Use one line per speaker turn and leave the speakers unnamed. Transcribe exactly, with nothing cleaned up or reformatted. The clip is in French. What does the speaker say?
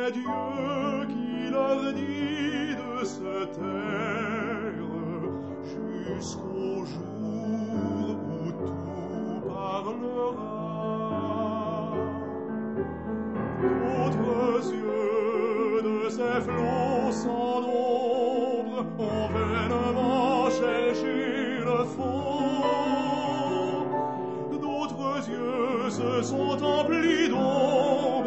c'est Dieu qui leur dit de se taire jusqu'au jour où tout parlera. D'autres yeux de ces flots sans nombre ont vainement cherché le fond. D'autres yeux se sont emplis d'ombre